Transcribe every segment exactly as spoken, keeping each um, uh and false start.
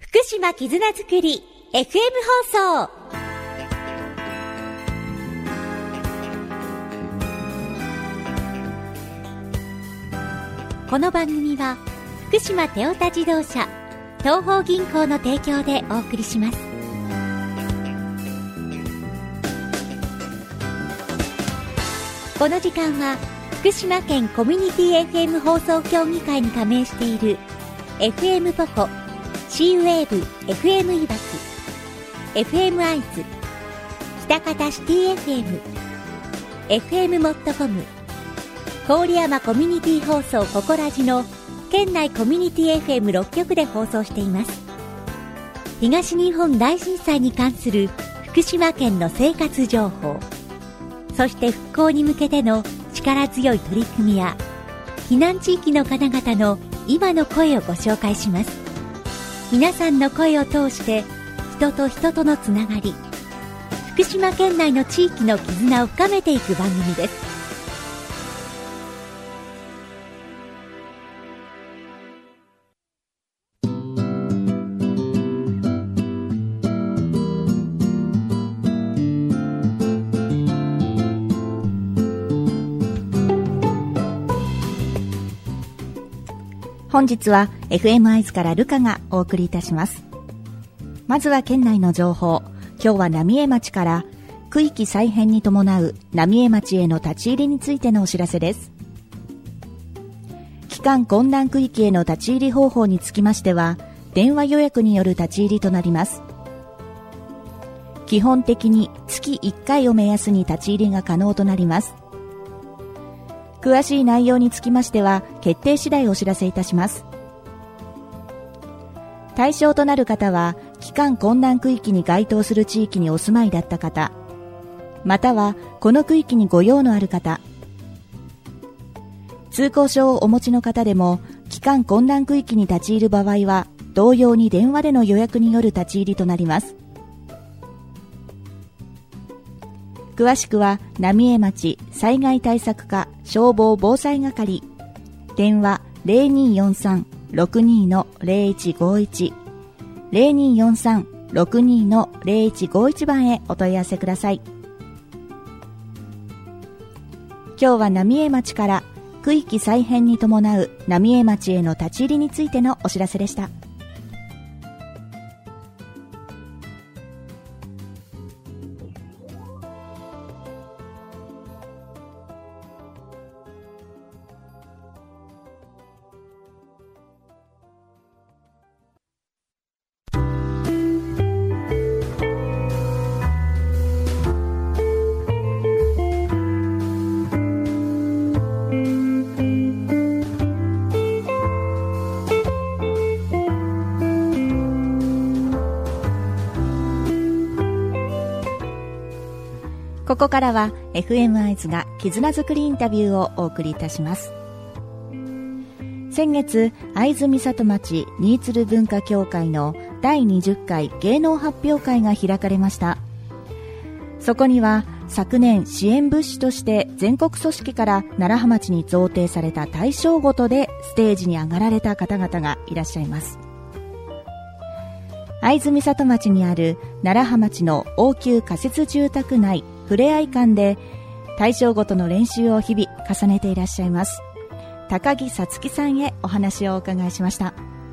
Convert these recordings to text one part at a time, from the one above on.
福島絆づくり エフエム 放送。この番組は福島テオタ自動車東邦銀行の提供でお送りします。この時間は福島県コミュニティ エフエム 放送協議会に加盟している エフエム ポコ、シーウェーブ エフエム いわき、エフエム 会津、北方シティ エフエム、エフエム モットコム、郡山コミュニティ放送ココラジの県内コミュニティ エフエムろっ 局で放送しています。東日本大震災に関する福島県の生活情報、そして復興に向けての力強い取り組みや避難地域の方々の今の声をご紹介します。皆さんの声を通して人と人とのつながり、福島県内の地域の絆を深めていく番組です。 本日は エフエム 会津からルカがお送りいたします。まずは県内の情報。今日は浪江町から区域再編に伴う浪江町への立ち入りについてのお知らせです。帰還困難区域への立ち入り方法につきましては、電話予約による立ち入りとなります。基本的に月いっかいを目安に立ち入りが可能となります。詳しい内容につきましては決定次第お知らせいたします。対象となる方は帰還困難区域に該当する地域にお住まいだった方、またはこの区域にご用のある方、通行証をお持ちの方でも帰還困難区域に立ち入る場合は同様に電話での予約による立ち入りとなります。詳しくは浪江町災害対策課消防防災係、電話 ゼロにーよんさん ろくにー の ゼロいちごいち ゼロにーよんさん ろくにー の ゼロいちごいち 番へお問い合わせください。今日は浪江町から区域再編に伴う浪江町への立ち入りについてのお知らせでした。ここからは エフエム 会津が絆づくりインタビューをお送りいたします。先月、会津美里町新鶴文化協会のだいにじゅっかい芸能発表会が開かれました。そこには昨年支援物資として全国組織から楢葉町に贈呈された大賞ごとでステージに上がられた方々がいらっしゃいます。会津美里町にある楢葉町の応急仮設住宅内ふれあい館で大賞ごとの練習を日々重ねていらっしゃいます高木さつきさんへお話をお伺いしました。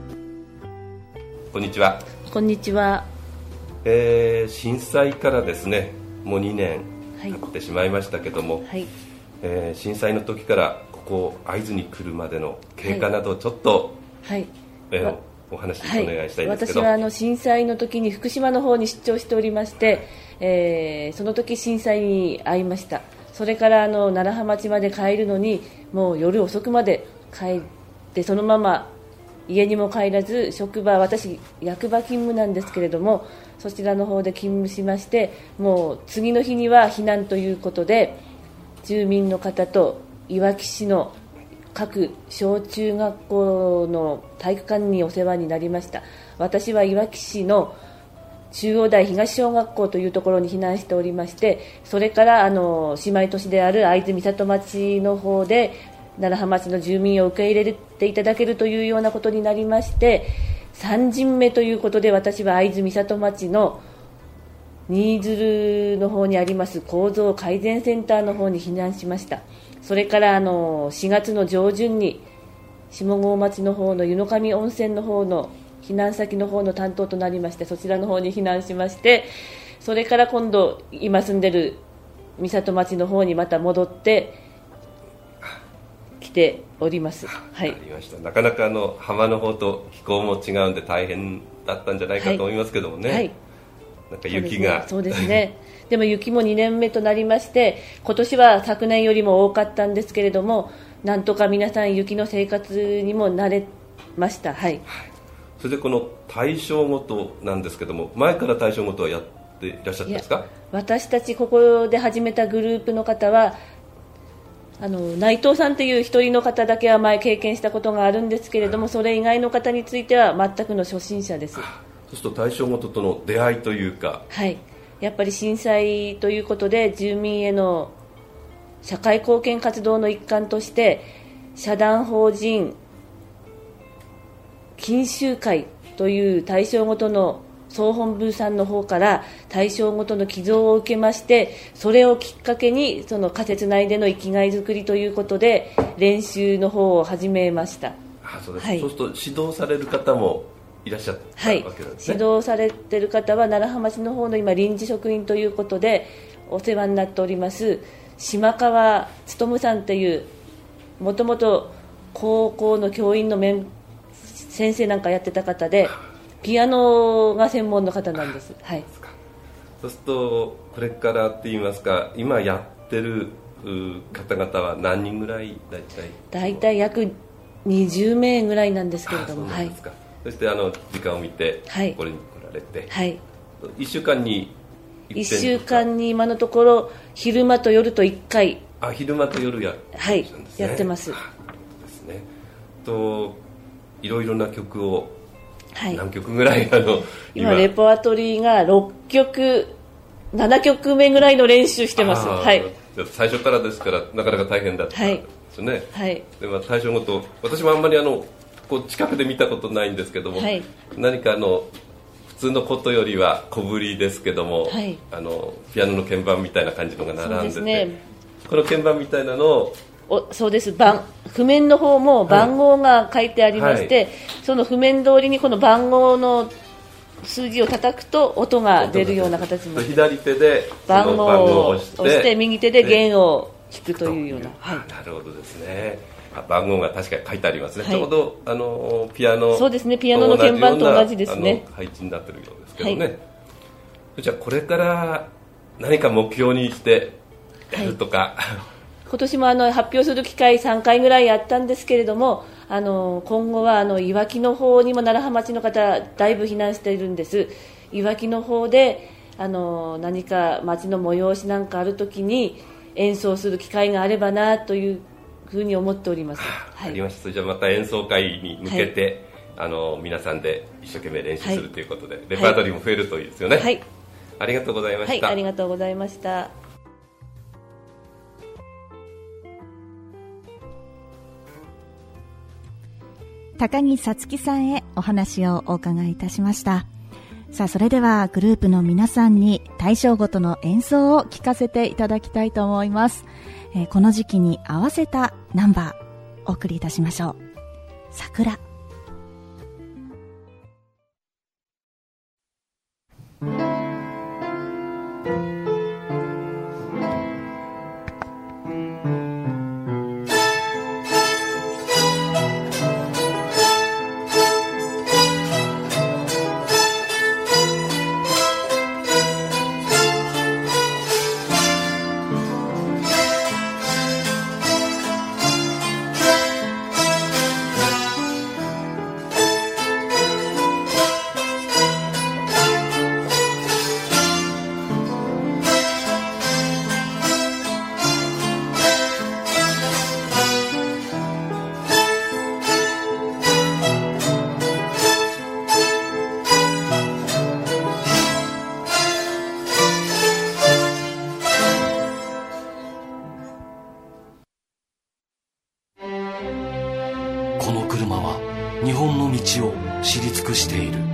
こんにちは。 こんにちは。 えー、震災からですねもうにねん経ってしまいましたけども、はいえー、震災の時からここ会津に来るまでの経過などちょっと、はいえー、お話お願いしたいんですけど、 はい、私はあの震災の時に福島の方に出張しておりまして、えー、その時震災に遭いました。それからあの楢葉町まで帰るのにもう夜遅くまで帰ってそのまま家にも帰らず、職場、私役場勤務なんですけれどもそちらの方で勤務しまして、もう次の日には避難ということで住民の方といわき市の各小中学校の体育館にお世話になりました。私はいわき市の中央台東小学校というところに避難しておりまして、それからあの姉妹都市である会津美里町の方で楢葉町の住民を受け入れていただけるというようなことになりまして、 さん陣目ということで、私は会津美里町の新鶴の方にあります構造改善センターの方に避難しました。それからあのしがつの上旬に下郷町の方の湯の上温泉の方の避難先の方の担当となりまして、そちらの方に避難しまして、それから今度今住んでる美里町の方にまた戻って来ております。はい、 ありました。なかなかあの浜の方と気候も違うんで大変だったんじゃないかと思いますけどもね、はいはい、なんか雪がそうですね、そうですねでも雪もにねんめとなりまして、今年は昨年よりも多かったんですけれども、なんとか皆さん雪の生活にも慣れました。はい、はい、 それでこの対象ごとなんですけども、前から対象ごとはやっていらっしゃったんですか？ 私たちここで始めたグループの方はあの内藤さんという一人の方だけは前経験したことがあるんですけれども、それ以外の方については全くの初心者です。 そうすると対象ごととの出会いというか、 はい、やっぱり震災ということで住民への社会貢献活動の一環として社団法人錦秋会という対象ごとの総本部さんの方から対象ごとの寄贈を受けまして、それをきっかけにその仮設内での生きがいづくりということで練習の方を始めました。 あ、そうです、はい、そうすると指導される方もいらっしゃったわけなんですね。はい、 指導されている方は楢葉町の方の今臨時職員ということでお世話になっております島川勉さんという、もともと高校の教員の面先生なんかやってた方で、ピアノが専門の方なんです。はい、 そうするとこれからって言いますか、今やってる方々は何人ぐらいだいたいだいたい約にじゅうめいぐらいなんですけれども、 そうなんですか。はい、そしてあの時間を見てこれに来られて、はい、いっしゅうかんにいっしゅうかんに今のところ昼間と夜といっかい、 あ、昼間と夜やってますね。はい、やってます。 ですね。といろいろな曲を、はい、何曲ぐらいあの今, 今レパートリーがろっきょくななきょくめぐらいの練習してます。はい、 最初からですからなかなか大変だったんですね。はい、でまあ、対象ごと私もあんまりあのこう近くで見たことないんですけども、はい、何かあの普通のことよりは小ぶりですけども、はい、あのピアノの鍵盤みたいな感じのが並んでて、そうですね、この鍵盤みたいなのをおそうです、番譜面の方も番号が書いてありまして、はい、その譜面通りにこの番号の数字を叩くと音が出るような形になって左手で番号を押して、押して右手で弦を弾くというような、はい、 なるほどですね。番号が確かに書いてありますね。はい、ちょうどあのピアノ、 そうですね、ピアノの鍵盤と同じですね。 配置になってるようですけどね。はい、じゃあこれから何か目標にしてやるとか、はい、 今年もあの発表する機会さんかいぐらいやったんですけれども、あの今後はあのいわきの方にも楢葉町の方だいぶ避難しているんです。いわきの方であの何か町の催しなんかあるときに演奏する機会があればなというふうに思っております。 はい、ありました。じゃあまた演奏会に向けて、はい、あの皆さんで一生懸命練習するということで、はい、レパートリーも増えるといいですよね。はい、ありがとうございました。 はい、ありがとうございました。 高木さつきさんへお話をお伺いいたしました。さあ、それではグループの皆さんに対象ごとの演奏を聴かせていただきたいと思います。えー、この時期に合わせたナンバーお送りいたしましょう。桜。 尽くしている。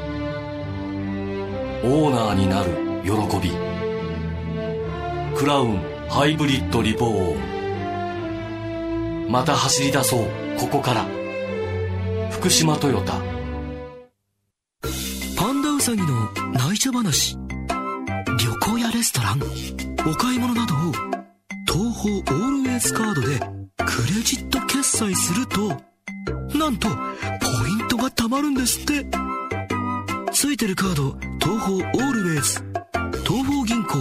オーナーになる喜び。クラウンハイブリッドリボーン。また走り出そう、ここから。福島トヨタ。 パンダウサギの内緒話。旅行やレストラン、お買い物などを東宝オールウェイズカードでクレジット決済すると、なんとポイントが貯まるんですって。ついてるカード、東宝オールウェイズ、東宝銀行。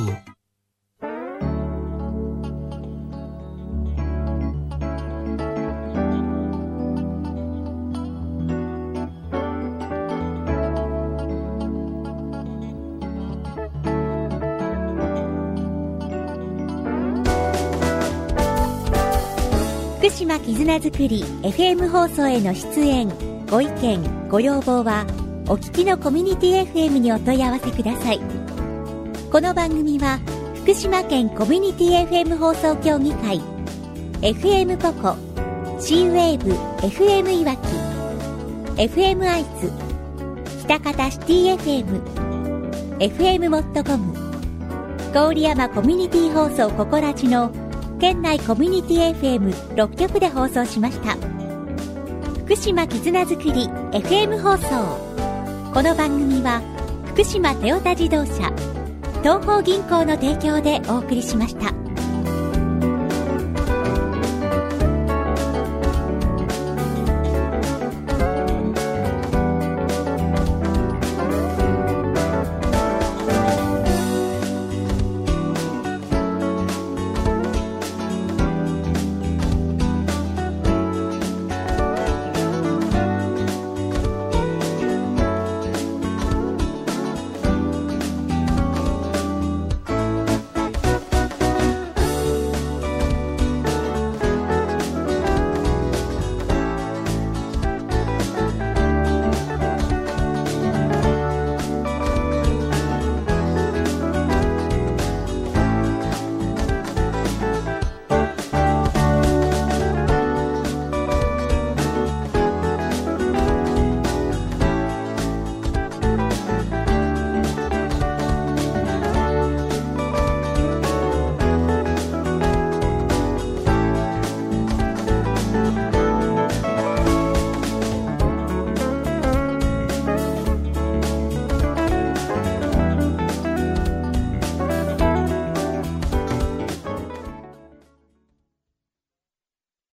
福島絆づくり エフエム 放送への出演、ご意見、ご要望はお聞きのコミュニティ エフエム にお問い合わせください。この番組は福島県コミュニティ エフエム 放送協議会、 エフエム ポコ、 C ウェーブ エフエム いわき、 エフエム アイズ、北方シティ エフエム、 エフエム モットコム、郡山コミュニティ放送ココラジの県内コミュニティ エフエムろっきょくで放送しました。福島絆づくり エフエム 放送。この番組は福島トヨタ自動車、東邦銀行の提供でお送りしました。